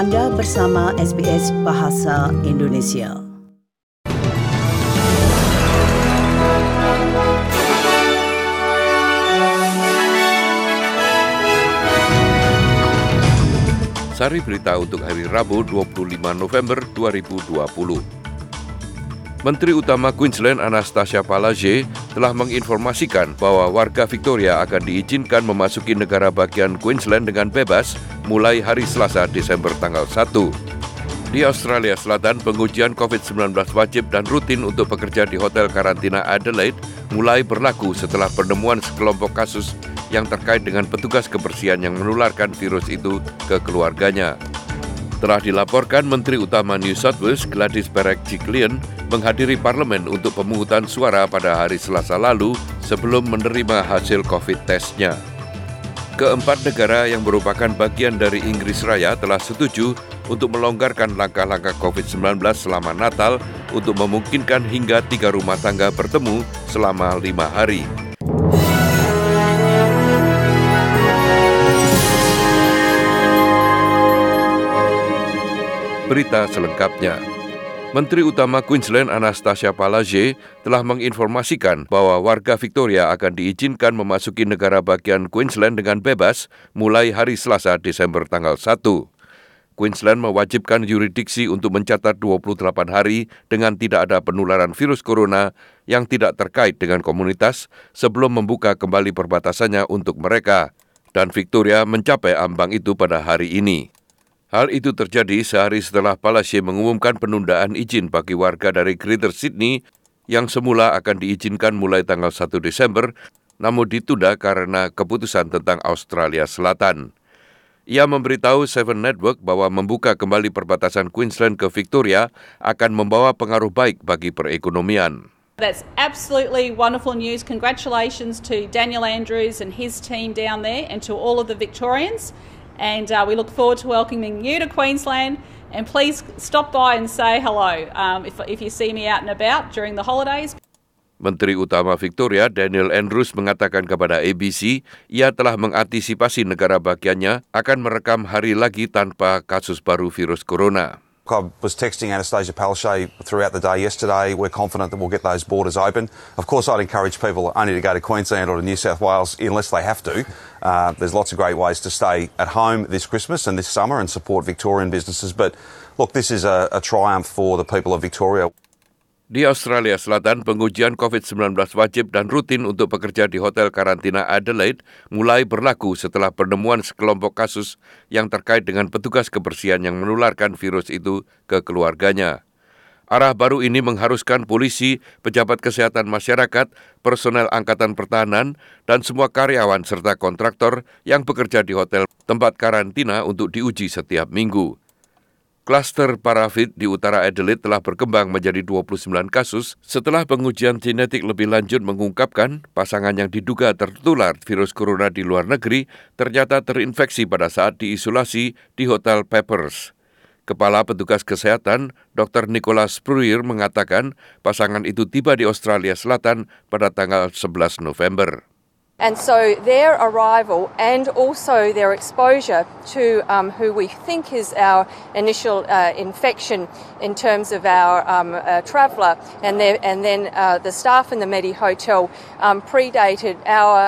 Anda bersama SBS Bahasa Indonesia. Sari berita untuk hari Rabu 25 November 2020. Menteri Utama Queensland Anastasia Palaszczuk telah menginformasikan bahwa warga Victoria akan diizinkan memasuki negara bagian Queensland dengan bebas mulai hari Selasa Desember tanggal 1. Di Australia Selatan, pengujian COVID-19 wajib dan rutin untuk pekerja di hotel karantina Adelaide mulai berlaku setelah penemuan sekelompok kasus yang terkait dengan petugas kebersihan yang menularkan virus itu ke keluarganya. Telah dilaporkan Menteri Utama New South Wales Gladys Berejiklian menghadiri parlemen untuk pemungutan suara pada hari Selasa lalu sebelum menerima hasil COVID testnya. Keempat negara yang merupakan bagian dari Inggris Raya telah setuju untuk melonggarkan langkah-langkah COVID-19 selama Natal untuk memungkinkan hingga 3 rumah tangga bertemu selama 5 hari. Berita selengkapnya. Menteri Utama Queensland Anastasia Palaszczuk telah menginformasikan bahwa warga Victoria akan diizinkan memasuki negara bagian Queensland dengan bebas mulai hari Selasa Desember tanggal 1. Queensland mewajibkan yurisdiksi untuk mencatat 28 hari dengan tidak ada penularan virus corona yang tidak terkait dengan komunitas sebelum membuka kembali perbatasannya untuk mereka, dan Victoria mencapai ambang itu pada hari ini. Hal itu terjadi sehari setelah Palaszczuk mengumumkan penundaan izin bagi warga dari Greater Sydney yang semula akan diizinkan mulai tanggal 1 Desember, namun ditunda karena keputusan tentang Australia Selatan. Ia memberitahu Seven Network bahwa membuka kembali perbatasan Queensland ke Victoria akan membawa pengaruh baik bagi perekonomian. That's absolutely wonderful news. Congratulations to Daniel Andrews and his team down there and to all of the Victorians. And we look forward to welcoming you to Queensland. And please stop by and say hello if you see me out and about during the holidays. Menteri Utama Victoria Daniel Andrews mengatakan kepada ABC ia telah mengantisipasi negara bagiannya akan merekam hari lagi tanpa kasus baru virus corona. I was texting Anastasia Palaszczuk throughout the day yesterday. We're confident that we'll get those borders open. Of course, I'd encourage people only to go to Queensland or to New South Wales unless they have to. There's lots of great ways to stay at home this Christmas and this summer and support Victorian businesses. But look, this is a triumph for the people of Victoria. Di Australia Selatan, pengujian COVID-19 wajib dan rutin untuk pekerja di hotel karantina Adelaide mulai berlaku setelah penemuan sekelompok kasus yang terkait dengan petugas kebersihan yang menularkan virus itu ke keluarganya. Arah baru ini mengharuskan polisi, pejabat kesehatan masyarakat, personel angkatan pertahanan, dan semua karyawan serta kontraktor yang bekerja di hotel tempat karantina untuk diuji setiap minggu. Kluster parafit di utara Adelaide telah berkembang menjadi 29 kasus setelah pengujian genetik lebih lanjut mengungkapkan pasangan yang diduga tertular virus corona di luar negeri ternyata terinfeksi pada saat diisolasi di Hotel Peppers. Kepala Petugas Kesehatan, Dr. Nicholas Spruier mengatakan pasangan itu tiba di Australia Selatan pada tanggal 11 November. And so their arrival and also their exposure to who we think is our initial infection in terms of our traveller and then the staff in the Medi Hotel predated our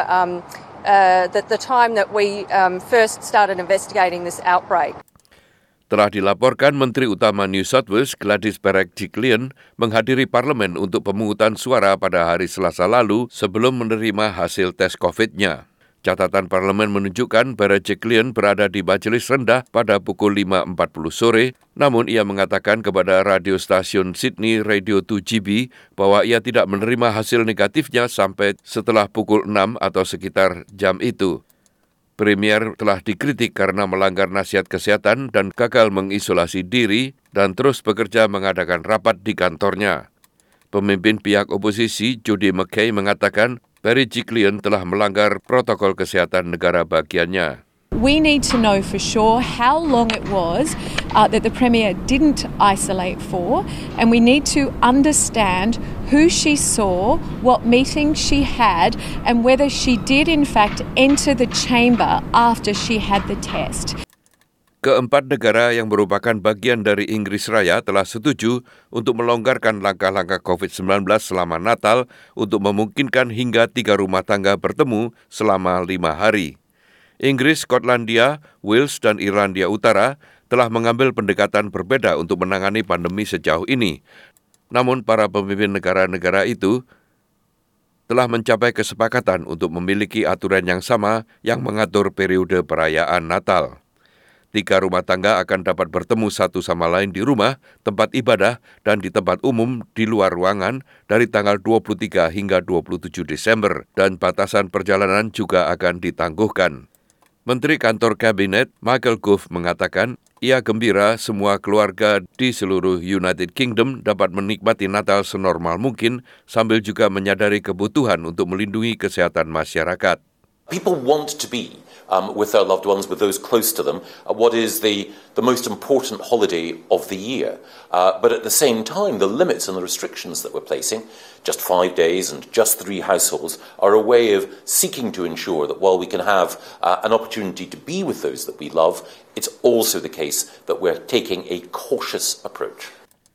the time that we first started investigating this outbreak. Telah dilaporkan Menteri Utama New South Wales Gladys Berejiklian menghadiri parlemen untuk pemungutan suara pada hari Selasa lalu sebelum menerima hasil tes COVID-nya. Catatan parlemen menunjukkan Berejiklian berada di majelis rendah pada pukul 5.40 sore, namun ia mengatakan kepada radio stasiun Sydney Radio 2GB bahwa ia tidak menerima hasil negatifnya sampai setelah pukul 6 atau sekitar jam itu. Premier telah dikritik karena melanggar nasihat kesehatan dan gagal mengisolasi diri dan terus bekerja mengadakan rapat di kantornya. Pemimpin pihak oposisi Judy McKay mengatakan Berejiklian telah melanggar protokol kesehatan negara bagiannya. We need to know for sure how long it was that the Premier didn't isolate for, and we need to understand who she saw, what meetings she had, and whether she did in fact enter the chamber after she had the test. Keempat negara yang merupakan bagian dari Inggris Raya telah setuju untuk melonggarkan langkah-langkah COVID-19 selama Natal untuk memungkinkan hingga 3 rumah tangga bertemu selama 5 hari. Inggris, Skotlandia, Wales, dan Irlandia Utara telah mengambil pendekatan berbeda untuk menangani pandemi sejauh ini. Namun para pemimpin negara-negara itu telah mencapai kesepakatan untuk memiliki aturan yang sama yang mengatur periode perayaan Natal. 3 rumah tangga akan dapat bertemu satu sama lain di rumah, tempat ibadah, dan di tempat umum di luar ruangan dari tanggal 23 hingga 27 Desember, dan batasan perjalanan juga akan ditangguhkan. Menteri Kantor Kabinet Michael Gove mengatakan ia gembira semua keluarga di seluruh United Kingdom dapat menikmati Natal senormal mungkin sambil juga menyadari kebutuhan untuk melindungi kesehatan masyarakat. People want to be with their loved ones, with those close to them, what is the most important holiday of the year. But at the same time, the limits and the restrictions that we're placing, just 5 days and just 3 households, are a way of seeking to ensure that while we can have an opportunity to be with those that we love, it's also the case that we're taking a cautious approach.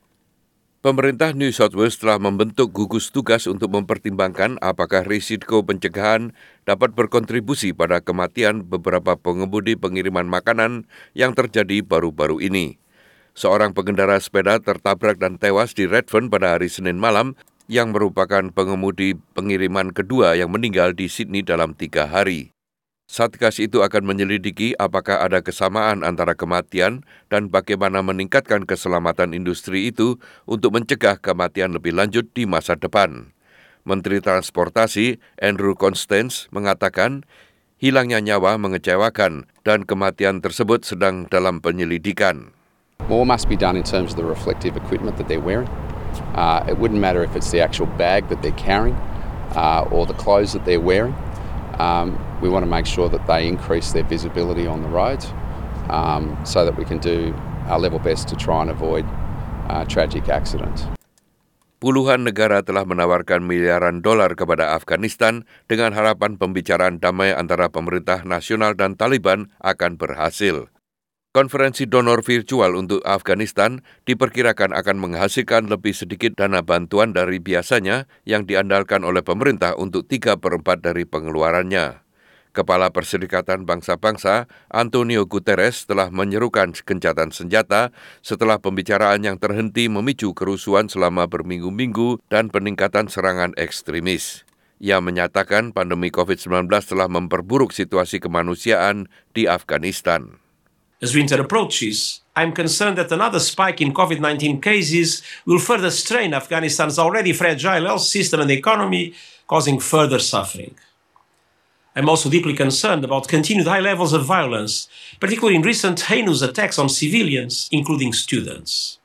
Pemerintah New South Wales telah membentuk gugus tugas untuk mempertimbangkan apakah risiko pencegahan dapat berkontribusi pada kematian beberapa pengemudi pengiriman makanan yang terjadi baru-baru ini. Seorang pengendara sepeda tertabrak dan tewas di Redfern pada hari Senin malam yang merupakan pengemudi pengiriman kedua yang meninggal di Sydney dalam 3 hari. Satgas itu akan menyelidiki apakah ada kesamaan antara kematian dan bagaimana meningkatkan keselamatan industri itu untuk mencegah kematian lebih lanjut di masa depan. Menteri Transportasi Andrew Constance mengatakan hilangnya nyawa mengecewakan dan kematian tersebut sedang dalam penyelidikan. More must be done in terms of the reflective equipment that they're wearing. It wouldn't matter if it's the actual bag that they're carrying or the clothes that they're wearing. We want to make sure that they increase their visibility on the roads so that we can do our level best to try and avoid tragic accidents. Puluhan negara telah menawarkan miliaran dolar kepada Afghanistan dengan harapan pembicaraan damai antara pemerintah nasional dan Taliban akan berhasil. Konferensi donor virtual untuk Afghanistan diperkirakan akan menghasilkan lebih sedikit dana bantuan dari biasanya yang diandalkan oleh pemerintah untuk 3/4 dari pengeluarannya. Kepala Perserikatan Bangsa-Bangsa Antonio Guterres telah menyerukan gencatan senjata setelah pembicaraan yang terhenti memicu kerusuhan selama berminggu-minggu dan peningkatan serangan ekstremis. Ia menyatakan pandemi COVID-19 telah memperburuk situasi kemanusiaan di Afghanistan. As winter approaches, I'm concerned that another spike in COVID-19 cases will further strain Afghanistan's already fragile health system and economy, causing further suffering. I'm also deeply concerned about continued high levels of violence, particularly in recent heinous attacks on civilians, including students.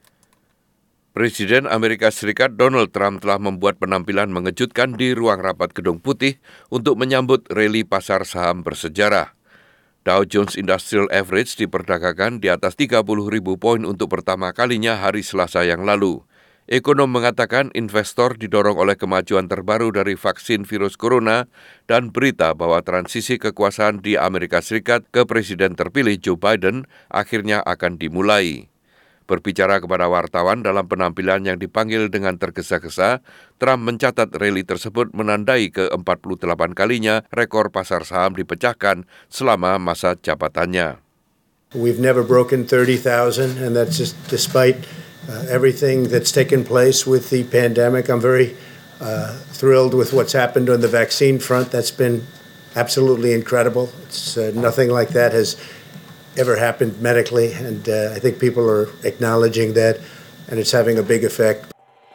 Presiden Amerika Serikat Donald Trump telah membuat penampilan mengejutkan di ruang rapat Gedung Putih untuk menyambut rally pasar saham bersejarah. Dow Jones Industrial Average diperdagangkan di atas 30.000 poin untuk pertama kalinya hari Selasa yang lalu. Ekonom mengatakan investor didorong oleh kemajuan terbaru dari vaksin virus corona dan berita bahwa transisi kekuasaan di Amerika Serikat ke Presiden terpilih Joe Biden akhirnya akan dimulai. Berbicara kepada wartawan dalam penampilan yang dipanggil dengan tergesa-gesa, Trump mencatat rally tersebut menandai ke-48 kalinya rekor pasar saham dipecahkan selama masa jabatannya. We've never broken 30,000 and that's just despite everything that's taken place with the pandemic. I'm very thrilled with what's happened on the vaccine front. That's been absolutely incredible. It's nothing like that has ever happened medically, and I think people are acknowledging that, and it's having a big effect.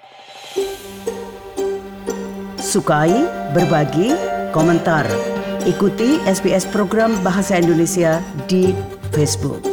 Sukai, berbagi, komentar. Ikuti SBS program Bahasa Indonesia di Facebook.